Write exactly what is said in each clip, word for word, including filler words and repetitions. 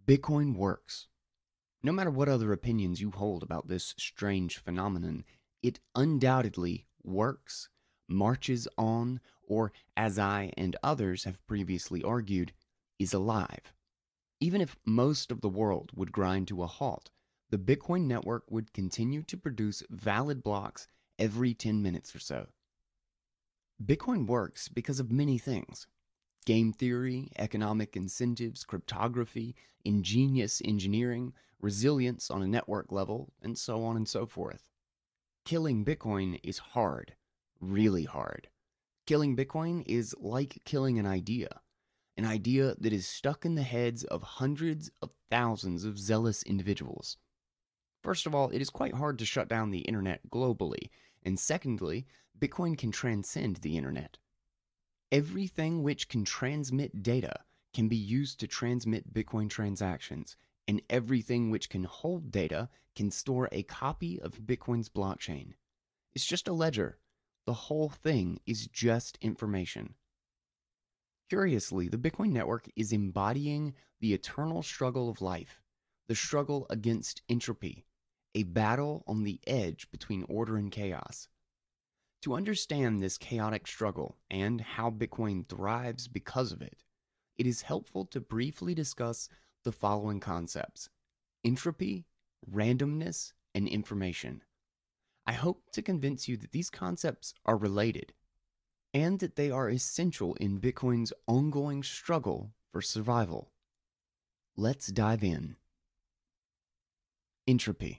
Bitcoin works. No matter what other opinions you hold about this strange phenomenon, it undoubtedly works, marches on, or, as I and others have previously argued, is alive. Even if most of the world would grind to a halt, the Bitcoin network would continue to produce valid blocks every ten minutes or so. Bitcoin works because of many things: game theory, economic incentives, cryptography, ingenious engineering, resilience on a network level, and so on and so forth. Killing Bitcoin is hard, really hard. Killing Bitcoin is like killing an idea, an idea that is stuck in the heads of hundreds of thousands of zealous individuals. First of all, it is quite hard to shut down the internet globally, and secondly, Bitcoin can transcend the internet. Everything which can transmit data can be used to transmit Bitcoin transactions, and everything which can hold data can store a copy of Bitcoin's blockchain. It's just a ledger. The whole thing is just information. Curiously, the Bitcoin network is embodying the eternal struggle of life, the struggle against entropy, a battle on the edge between order and chaos. To understand this chaotic struggle and how Bitcoin thrives because of it, it is helpful to briefly discuss the following concepts: entropy, randomness, and information. I hope to convince you that these concepts are related and that they are essential in Bitcoin's ongoing struggle for survival. Let's dive in. Entropy.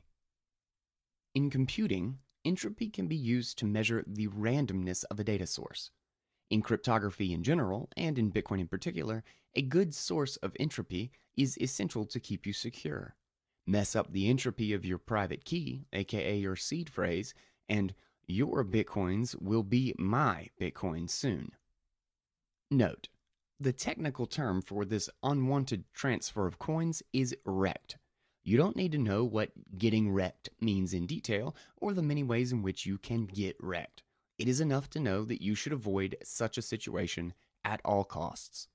In computing, entropy can be used to measure the randomness of a data source. In cryptography in general, and in Bitcoin in particular, a good source of entropy is essential to keep you secure. Mess up the entropy of your private key, aka your seed phrase, and your Bitcoins will be my Bitcoin soon. Note: the technical term for this unwanted transfer of coins is wrecked. You don't need to know what getting wrecked means in detail, or the many ways in which you can get wrecked. It is enough to know that you should avoid such a situation at all costs.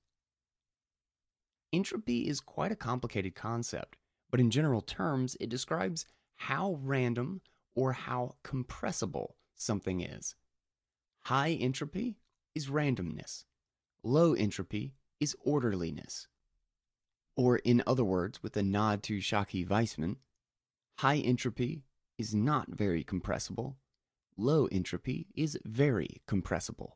Entropy is quite a complicated concept, but in general terms, it describes how random or how compressible something is. High entropy is randomness. Low entropy is orderliness. Or in other words, with a nod to Shaki Weissman, high entropy is not very compressible. Low entropy is very compressible.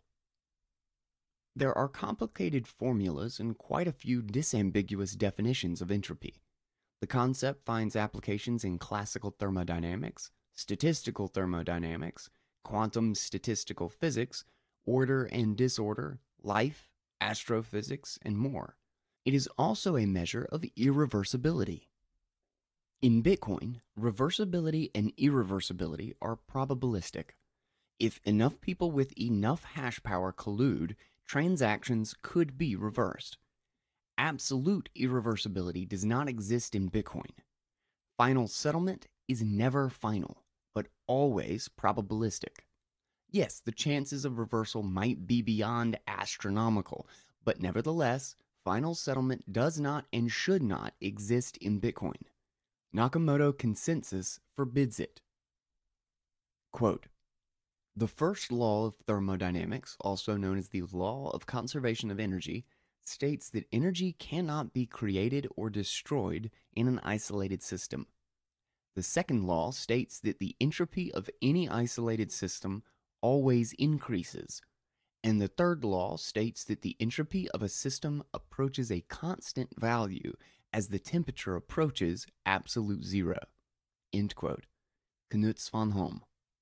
There are complicated formulas and quite a few disambiguous definitions of entropy. The concept finds applications in classical thermodynamics, statistical thermodynamics, quantum statistical physics, order and disorder, life, astrophysics, and more. It is also a measure of irreversibility. In Bitcoin, reversibility and irreversibility are probabilistic. If enough people with enough hash power collude, transactions could be reversed. Absolute irreversibility does not exist in Bitcoin. Final settlement is never final, but always probabilistic. Yes, the chances of reversal might be beyond astronomical, but nevertheless, final settlement does not and should not exist in Bitcoin. Nakamoto consensus forbids it. Quote, "The first law of thermodynamics, also known as the law of conservation of energy, states that energy cannot be created or destroyed in an isolated system. The second law states that the entropy of any isolated system always increases, and the third law states that the entropy of a system approaches a constant value as the temperature approaches absolute zero." End quote. Knut Svanholm.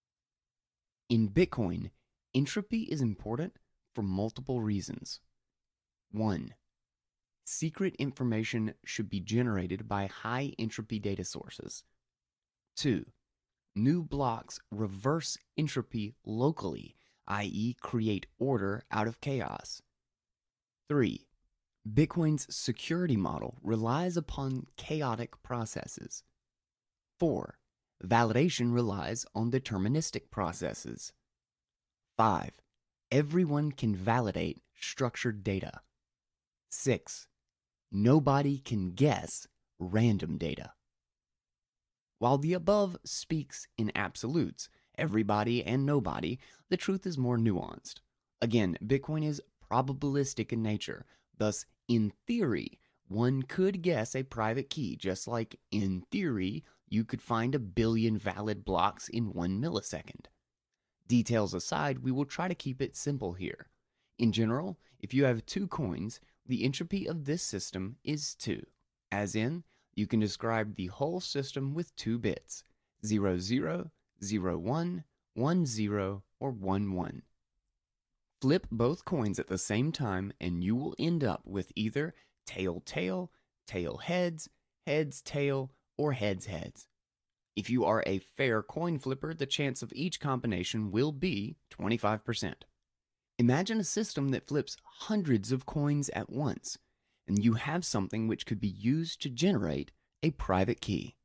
In Bitcoin, entropy is important for multiple reasons. one. Secret information should be generated by high entropy data sources. two. New blocks reverse entropy locally, that is create order out of chaos. three. Bitcoin's security model relies upon chaotic processes. four. Validation relies on deterministic processes. five. Everyone can validate structured data. six. Nobody can guess random data. While the above speaks in absolutes, everybody and nobody, the truth is more nuanced. Again, Bitcoin is probabilistic in nature, thus, in theory, one could guess a private key, just like, in theory, you could find a billion valid blocks in one millisecond. Details aside, we will try to keep it simple here. In general, if you have two coins, the entropy of this system is two, as in, you can describe the whole system with two bits, zero zero, zero one, one zero, or one one. Flip both coins at the same time and you will end up with either tail tail, tail heads, heads tail, or heads heads. If you are a fair coin flipper, the chance of each combination will be twenty-five percent. Imagine a system that flips hundreds of coins at once, and you have something which could be used to generate a private key.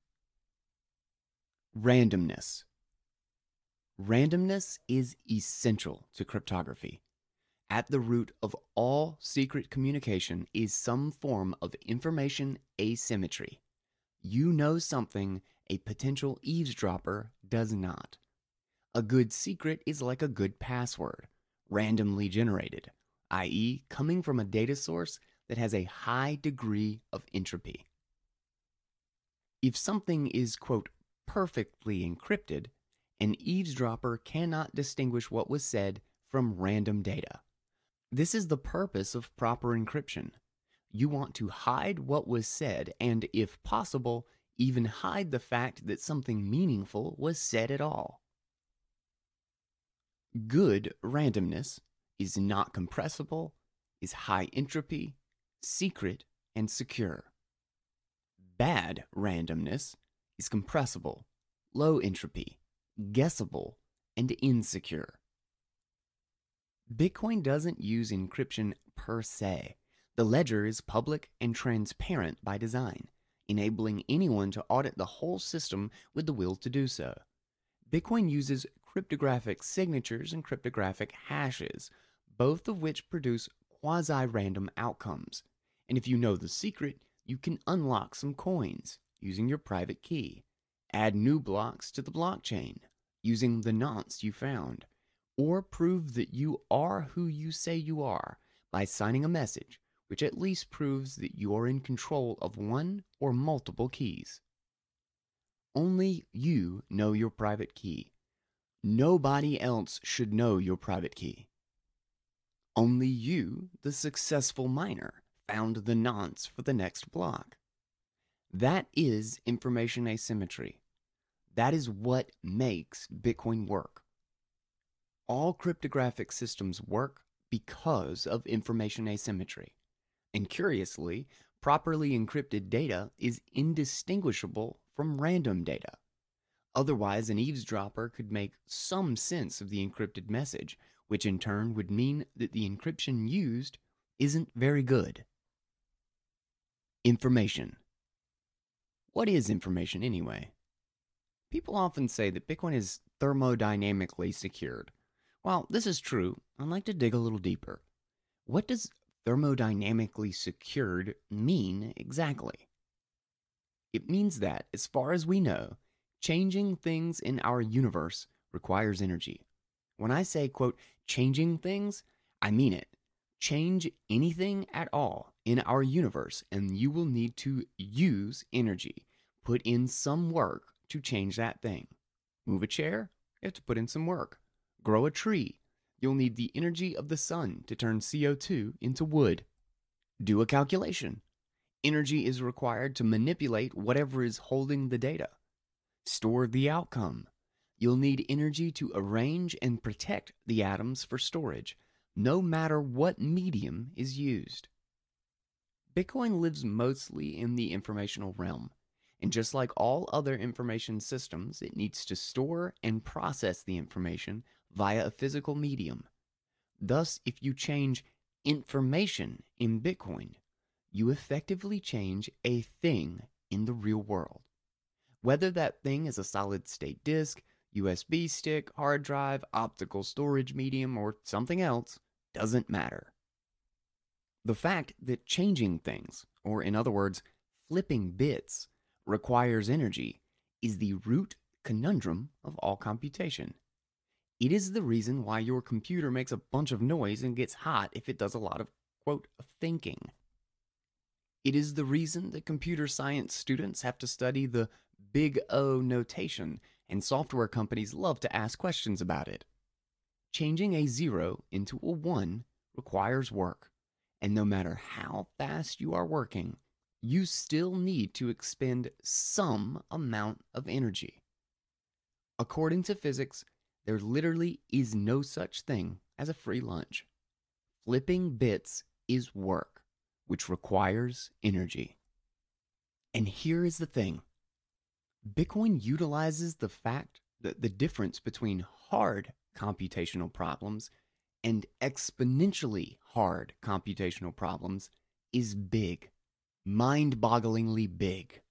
Randomness. Randomness is essential to cryptography. At the root of all secret communication is some form of information asymmetry. You know something a potential eavesdropper does not. A good secret is like a good password, randomly generated, that is coming from a data source that has a high degree of entropy. If something is, quote, perfectly encrypted, an eavesdropper cannot distinguish what was said from random data. This is the purpose of proper encryption. You want to hide what was said and, if possible, even hide the fact that something meaningful was said at all. Good randomness is not compressible, is high entropy, secret, and secure. Bad randomness is compressible, low entropy, guessable, and insecure. Bitcoin doesn't use encryption per se. The ledger is public and transparent by design, enabling anyone to audit the whole system with the will to do so. Bitcoin uses cryptographic signatures and cryptographic hashes, both of which produce quasi-random outcomes. And if you know the secret, you can unlock some coins using your private key, add new blocks to the blockchain using the nonce you found, or prove that you are who you say you are by signing a message which at least proves that you are in control of one or multiple keys. Only you know your private key. Nobody else should know your private key. Only you, the successful miner, found the nonce for the next block. That is information asymmetry. That is what makes Bitcoin work. All cryptographic systems work because of information asymmetry. And curiously, properly encrypted data is indistinguishable from random data. Otherwise, an eavesdropper could make some sense of the encrypted message, which in turn would mean that the encryption used isn't very good. Information. What is information anyway? People often say that Bitcoin is thermodynamically secured. While this is true, I'd like to dig a little deeper. What does thermodynamically secured mean exactly? It means that, as far as we know, changing things in our universe requires energy. When I say, quote, changing things, I mean it. Change anything at all in our universe, and you will need to use energy. Put in some work to change that thing. Move a chair, you have to put in some work. Grow a tree, you'll need the energy of the sun to turn C O two into wood. Do a calculation. Energy is required to manipulate whatever is holding the data. Store the outcome. You'll need energy to arrange and protect the atoms for storage, no matter what medium is used. Bitcoin lives mostly in the informational realm, and just like all other information systems, it needs to store and process the information via a physical medium. Thus, if you change information in Bitcoin, you effectively change a thing in the real world. Whether that thing is a solid-state disk, U S B stick, hard drive, optical storage medium, or something else, doesn't matter. The fact that changing things, or in other words, flipping bits requires energy is the root conundrum of all computation. It is the reason why your computer makes a bunch of noise and gets hot if it does a lot of, quote, thinking. It is the reason that computer science students have to study the Big O notation, and software companies love to ask questions about it. Changing a zero into a one requires work, and no matter how fast you are working, you still need to expend some amount of energy. According to physics, there literally is no such thing as a free lunch. Flipping bits is work, which requires energy. And here is the thing. Bitcoin utilizes the fact that the difference between hard computational problems and exponentially hard computational problems is big, mind-bogglingly big.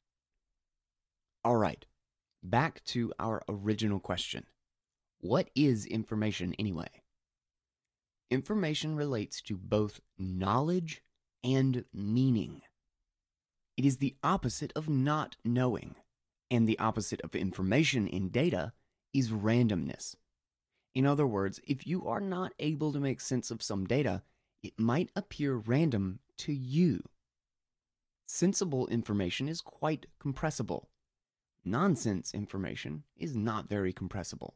All right, back to our original question. What is information anyway? Information relates to both knowledge and meaning. It is the opposite of not knowing, and the opposite of information in data is randomness. In other words, if you are not able to make sense of some data, it might appear random to you. Sensible information is quite compressible. Nonsense information is not very compressible.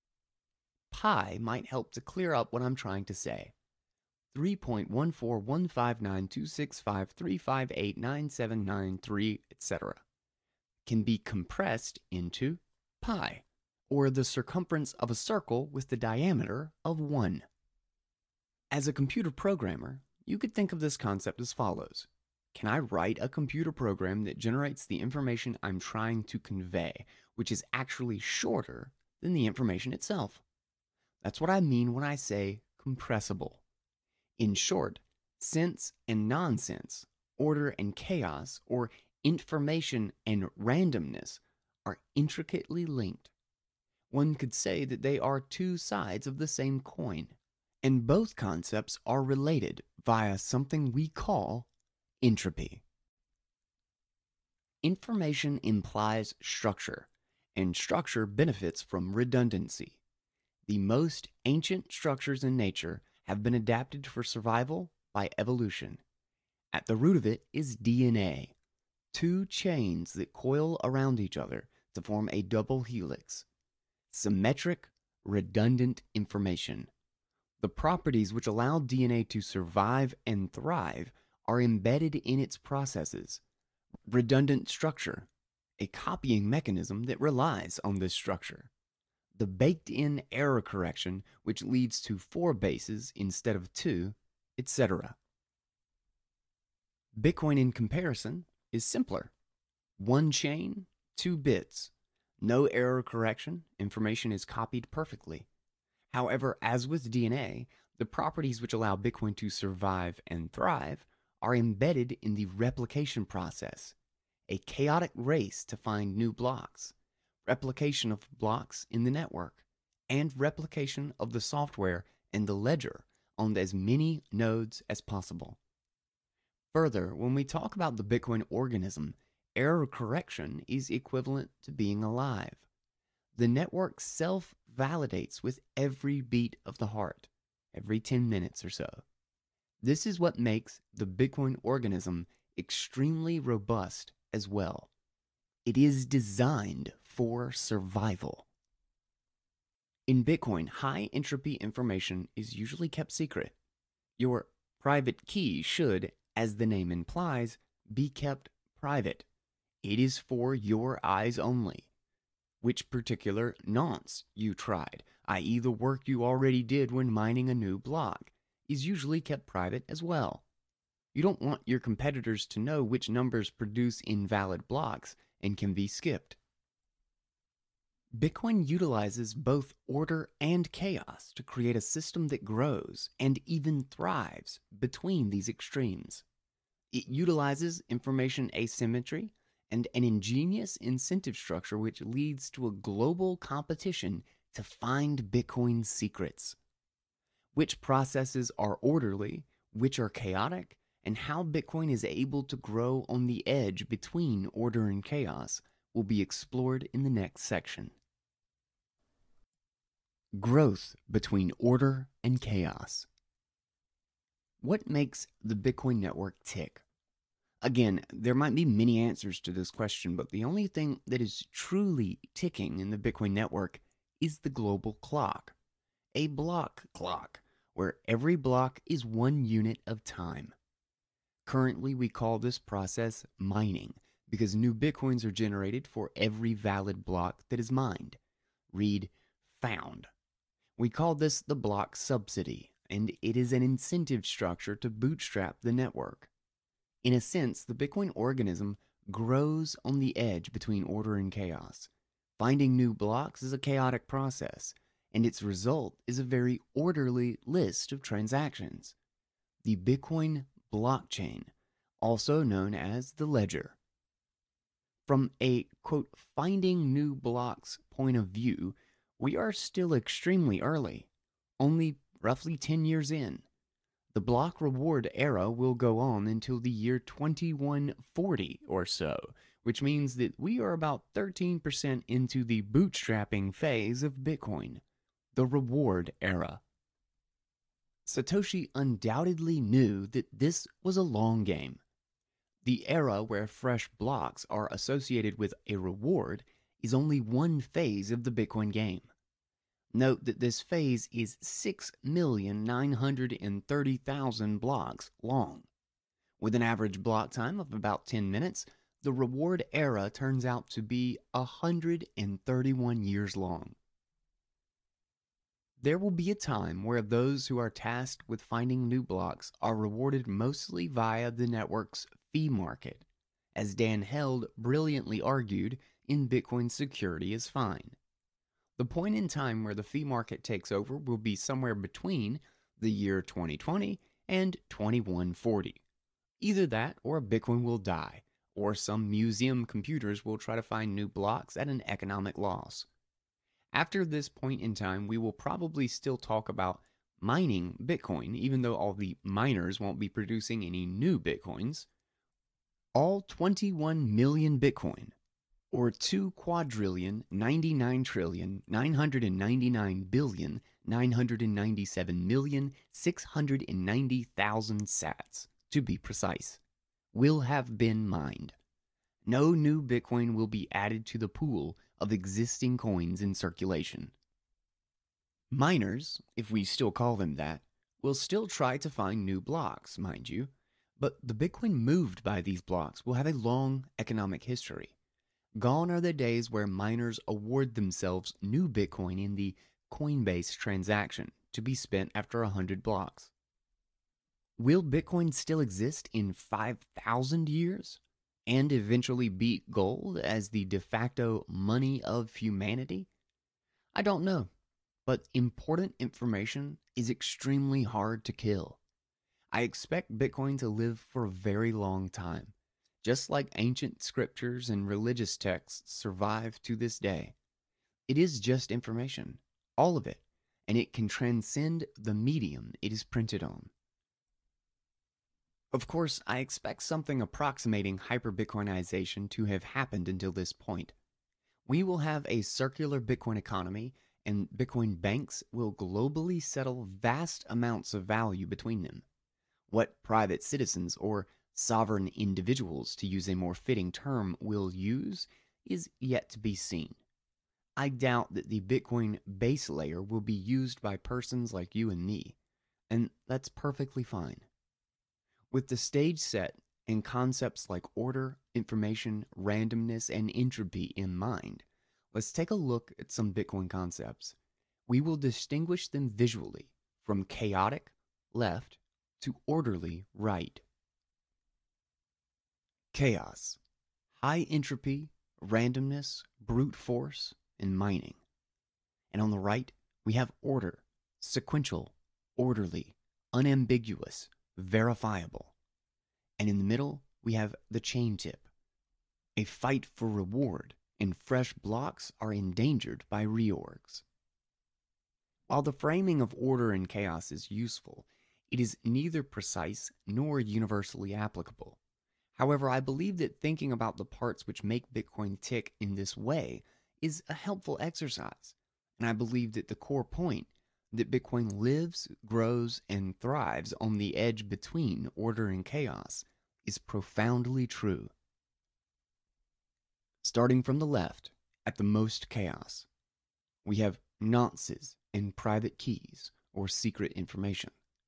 Pi might help to clear up what I'm trying to say. three point one four one five nine two six five three five eight nine seven nine three, et cetera can be compressed into pi, or the circumference of a circle with the diameter of one. As a computer programmer, you could think of this concept as follows. Can I write a computer program that generates the information I'm trying to convey, which is actually shorter than the information itself? That's what I mean when I say compressible. In short, sense and nonsense, order and chaos, or information and randomness are intricately linked. One could say that they are two sides of the same coin, and both concepts are related via something we call entropy. Information implies structure, and structure benefits from redundancy. The most ancient structures in nature have been adapted for survival by evolution. At the root of it is D N A, two chains that coil around each other to form a double helix. Symmetric, redundant information. The properties which allow D N A to survive and thrive are embedded in its processes. Redundant structure, a copying mechanism that relies on this structure. The baked-in error correction, which leads to four bases instead of two, et cetera. Bitcoin, in comparison, is simpler. One chain, two bits. No error correction, information is copied perfectly. However, as with D N A, the properties which allow Bitcoin to survive and thrive are embedded in the replication process, a chaotic race to find new blocks, replication of blocks in the network, and replication of the software and the ledger on as many nodes as possible. Further, when we talk about the Bitcoin organism, error correction is equivalent to being alive. The network self-validates with every beat of the heart, every ten minutes or so. This is what makes the Bitcoin organism extremely robust as well. It is designed for survival. In Bitcoin, high entropy information is usually kept secret. Your private key should, as the name implies, be kept private. It is for your eyes only. Which particular nonce you tried, that is the work you already did when mining a new block, is usually kept private as well. You don't want your competitors to know which numbers produce invalid blocks and can be skipped. Bitcoin utilizes both order and chaos to create a system that grows and even thrives between these extremes. It utilizes information asymmetry and an ingenious incentive structure which leads to a global competition to find Bitcoin's secrets. Which processes are orderly, which are chaotic, and how Bitcoin is able to grow on the edge between order and chaos will be explored in the next section. Growth between order and chaos. What makes the Bitcoin network tick? Again, there might be many answers to this question, but the only thing that is truly ticking in the Bitcoin network is the global clock, a block clock, where every block is one unit of time. Currently, we call this process mining because new Bitcoins are generated for every valid block that is mined. Read found. We call this the block subsidy, and it is an incentive structure to bootstrap the network. In a sense, the Bitcoin organism grows on the edge between order and chaos. Finding new blocks is a chaotic process, and its result is a very orderly list of transactions. The Bitcoin blockchain, also known as the ledger. From a, quote, finding new blocks point of view, we are still extremely early, only roughly ten years in. The block reward era will go on until the year twenty-one forty or so, which means that we are about thirteen percent into the bootstrapping phase of Bitcoin, the reward era. Satoshi undoubtedly knew that this was a long game. The era where fresh blocks are associated with a reward is only one phase of the Bitcoin game. Note that this phase is six million nine hundred thirty thousand blocks long. With an average block time of about ten minutes, the reward era turns out to be one hundred thirty-one years long. There will be a time where those who are tasked with finding new blocks are rewarded mostly via the network's fee market, as Dan Held brilliantly argued in Bitcoin Security is Fine. The point in time where the fee market takes over will be somewhere between the year twenty twenty and twenty-one forty. Either that or Bitcoin will die, or some museum computers will try to find new blocks at an economic loss. After this point in time, we will probably still talk about mining Bitcoin, even though all the miners won't be producing any new Bitcoins. All twenty-one million Bitcoin, or two quadrillion, ninety-nine trillion, nine hundred ninety-nine billion, nine hundred ninety-seven million, six hundred ninety thousand sats, to be precise, will have been mined. No new Bitcoin will be added to the pool of existing coins in circulation. Miners, if we still call them that, will still try to find new blocks, mind you, but the Bitcoin moved by these blocks will have a long economic history. Gone are the days where miners award themselves new Bitcoin in the Coinbase transaction to be spent after one hundred blocks. Will Bitcoin still exist in five thousand years and eventually beat gold as the de facto money of humanity? I don't know, but important information is extremely hard to kill. I expect Bitcoin to live for a very long time, just like ancient scriptures and religious texts survive to this day. It is just information, all of it, and it can transcend the medium it is printed on. Of course, I expect something approximating hyper-Bitcoinization to have happened until this point. We will have a circular Bitcoin economy, and Bitcoin banks will globally settle vast amounts of value between them. What private citizens or sovereign individuals, to use a more fitting term, will use is yet to be seen. I doubt that the Bitcoin base layer will be used by persons like you and me, and that's perfectly fine. With the stage set and concepts like order, information, randomness, and entropy in mind, let's take a look at some Bitcoin concepts. We will distinguish them visually from chaotic, left, to orderly, right. Chaos, high entropy, randomness, brute force, and mining. And on the right, we have order, sequential, orderly, unambiguous, verifiable. And in the middle, we have the chain tip, a fight for reward, and fresh blocks are endangered by reorgs. While the framing of order and chaos is useful, It is neither precise nor universally applicable. However, I believe that thinking about the parts which make Bitcoin tick in this way is a helpful exercise. And I believe that the core point that Bitcoin lives, grows, and thrives on the edge between order and chaos is profoundly true. Starting from the left, at the most chaos, we have nonces and private keys, or secret information.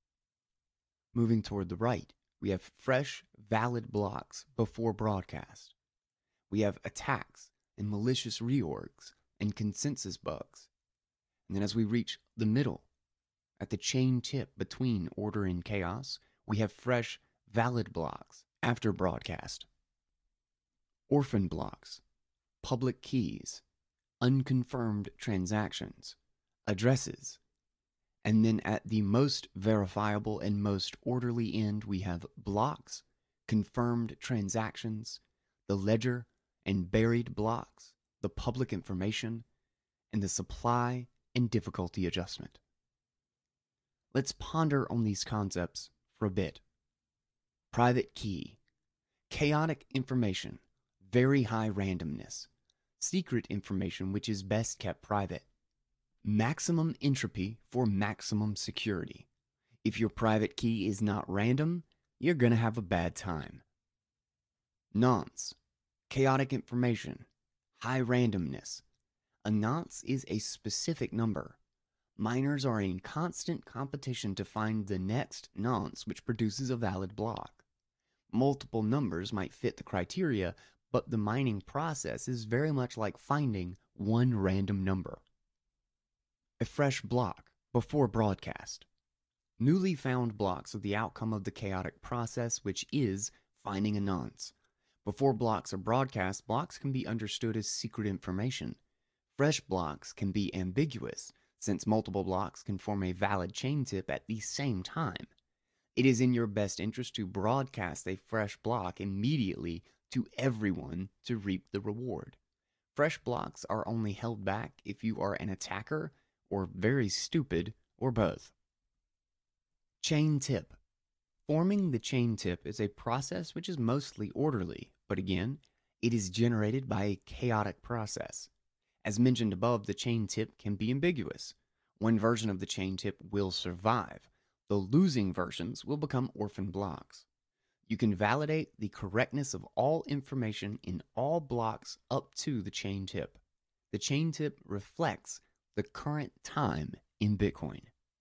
Moving toward the right, we have fresh, valid blocks before broadcast. We have attacks and malicious reorgs and consensus bugs. And then as we reach the middle, at the chain tip between order and chaos, we have fresh, valid blocks after broadcast. Orphan blocks, public keys, unconfirmed transactions, addresses, and then at the most verifiable and most orderly end, we have blocks, confirmed transactions, the ledger and buried blocks, the public information, and the supply and difficulty adjustment. Let's ponder on these concepts for a bit. Private key, chaotic information, very high randomness, secret information which is best kept private. Maximum entropy for maximum security. If your private key is not random, you're going to have a bad time. Nonce, chaotic information, high randomness. A nonce is a specific number. Miners are in constant competition to find the next nonce which produces a valid block. Multiple numbers might fit the criteria, but the mining process is very much like finding one random number. A fresh block before broadcast. Newly found blocks are the outcome of the chaotic process, which is finding a nonce. Before blocks are broadcast, blocks can be understood as secret information. Fresh blocks can be ambiguous, since multiple blocks can form a valid chain tip at the same time. It is in your best interest to broadcast a fresh block immediately to everyone to reap the reward. Fresh blocks are only held back if you are an attacker or very stupid, or both. Chain tip. Forming the chain tip is a process which is mostly orderly, but again, it is generated by a chaotic process. As mentioned above, the chain tip can be ambiguous. One version of the chain tip will survive. The losing versions will become orphan blocks. You can validate the correctness of all information in all blocks up to the chain tip. The chain tip reflects the current time in Bitcoin.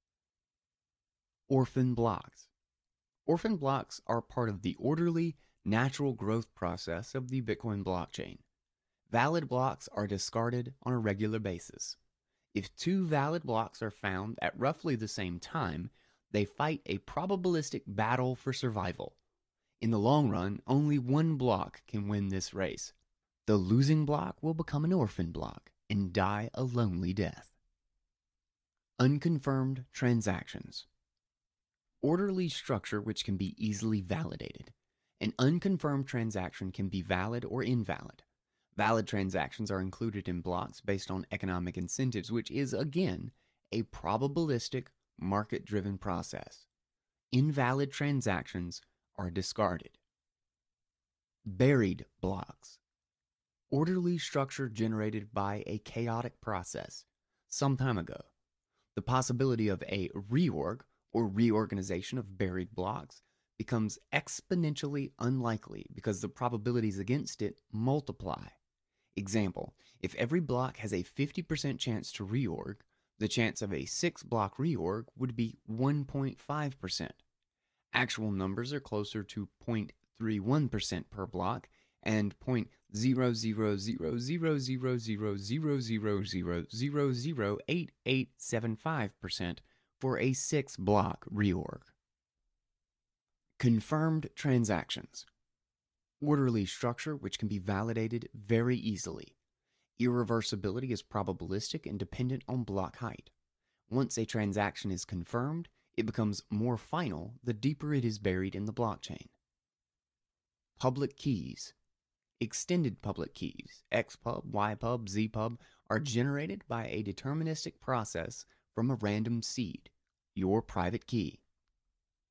Orphan blocks. Orphan blocks are part of the orderly, natural growth process of the Bitcoin blockchain. Valid blocks are discarded on a regular basis. If two valid blocks are found at roughly the same time, they fight a probabilistic battle for survival. In the long run, only one block can win this race. The losing block will become an orphan block and die a lonely death. Unconfirmed transactions. Orderly structure which can be easily validated. An unconfirmed transaction can be valid or invalid. Valid transactions are included in blocks based on economic incentives, which is, again, a probabilistic, market-driven process. Invalid transactions are discarded. Buried blocks. Orderly structure generated by a chaotic process some time ago. The possibility of a reorg or reorganization of buried blocks becomes exponentially unlikely because the probabilities against it multiply. Example, if every block has a fifty percent chance to reorg, the chance of a six block reorg would be one point five percent. Actual numbers are closer to zero point three one percent per block and zero point zero zero zero zero zero zero zero zero zero zero zero eight eight seven five percent for a six block reorg. Confirmed transactions. Orderly structure which can be validated very easily. Irreversibility is probabilistic and dependent on block height. Once a transaction is confirmed, it becomes more final the deeper it is buried in the blockchain. Public keys. Extended public keys, X pub, Y pub, Z pub, are generated by a deterministic process from a random seed, your private key.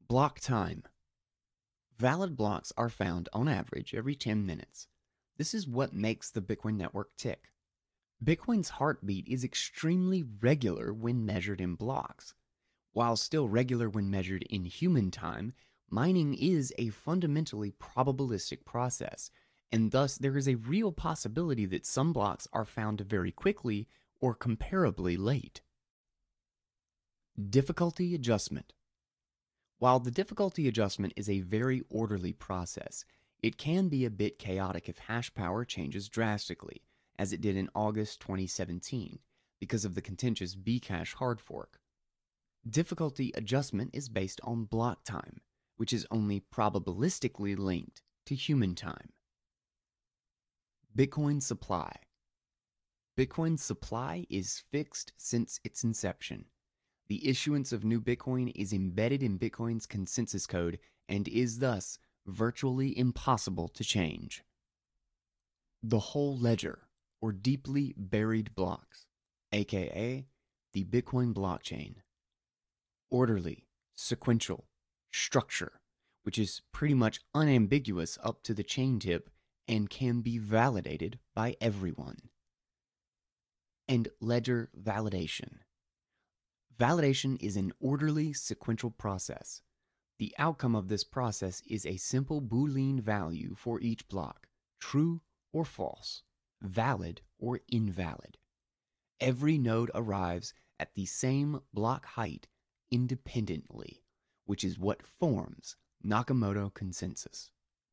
Block time. Valid blocks are found on average every ten minutes. This is what makes the Bitcoin network tick. Bitcoin's heartbeat is extremely regular when measured in blocks. While still regular when measured in human time, mining is a fundamentally probabilistic process, and thus there is a real possibility that some blocks are found very quickly or comparably late. Difficulty adjustment. While the difficulty adjustment is a very orderly process, it can be a bit chaotic if hash power changes drastically, as it did in August twenty seventeen, because of the contentious Bcash hard fork. Difficulty adjustment is based on block time, which is only probabilistically linked to human time. Bitcoin supply. Bitcoin's supply is fixed since its inception. The issuance of new Bitcoin is embedded in Bitcoin's consensus code and is thus virtually impossible to change. The whole ledger, or deeply buried blocks, aka the Bitcoin blockchain. Orderly, sequential, structure, which is pretty much unambiguous up to the chain tip and can be validated by everyone. And ledger validation. Validation is an orderly, sequential process. The outcome of this process is a simple Boolean value for each block, true or false, valid or invalid. Every node arrives at the same block height independently, which is what forms Nakamoto consensus.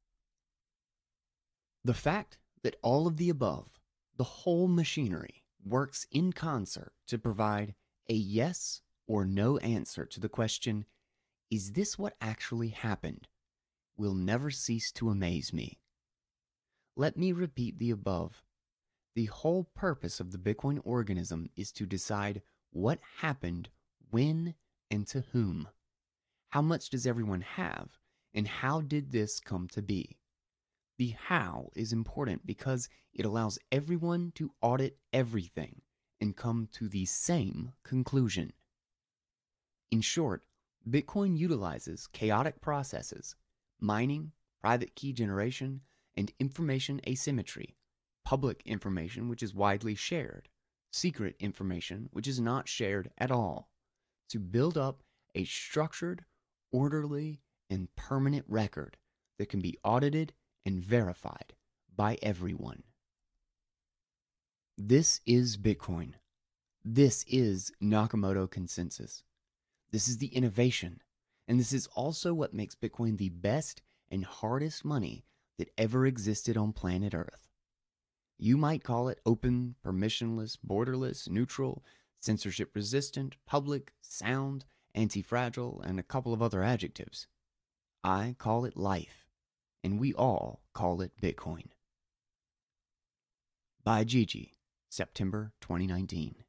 The fact that all of the above, the whole machinery, works in concert to provide a yes or no answer to the question, is this what actually happened, will never cease to amaze me. Let me repeat the above. The whole purpose of the Bitcoin organism is to decide what happened, when, and to whom. How much does everyone have, and how did this come to be? The how is important because it allows everyone to audit everything and come to the same conclusion. In short, Bitcoin utilizes chaotic processes, mining, private key generation, and information asymmetry, public information which is widely shared, secret information which is not shared at all, to build up a structured, orderly, and permanent record that can be audited and verified by everyone. This is Bitcoin. This is Nakamoto consensus. This is the innovation, and this is also what makes Bitcoin the best and hardest money that ever existed on planet Earth. You might call it open, permissionless, borderless, neutral, censorship-resistant, public, sound, anti-fragile, and a couple of other adjectives. I call it life, and we all call it Bitcoin. By Gigi, September twenty nineteen.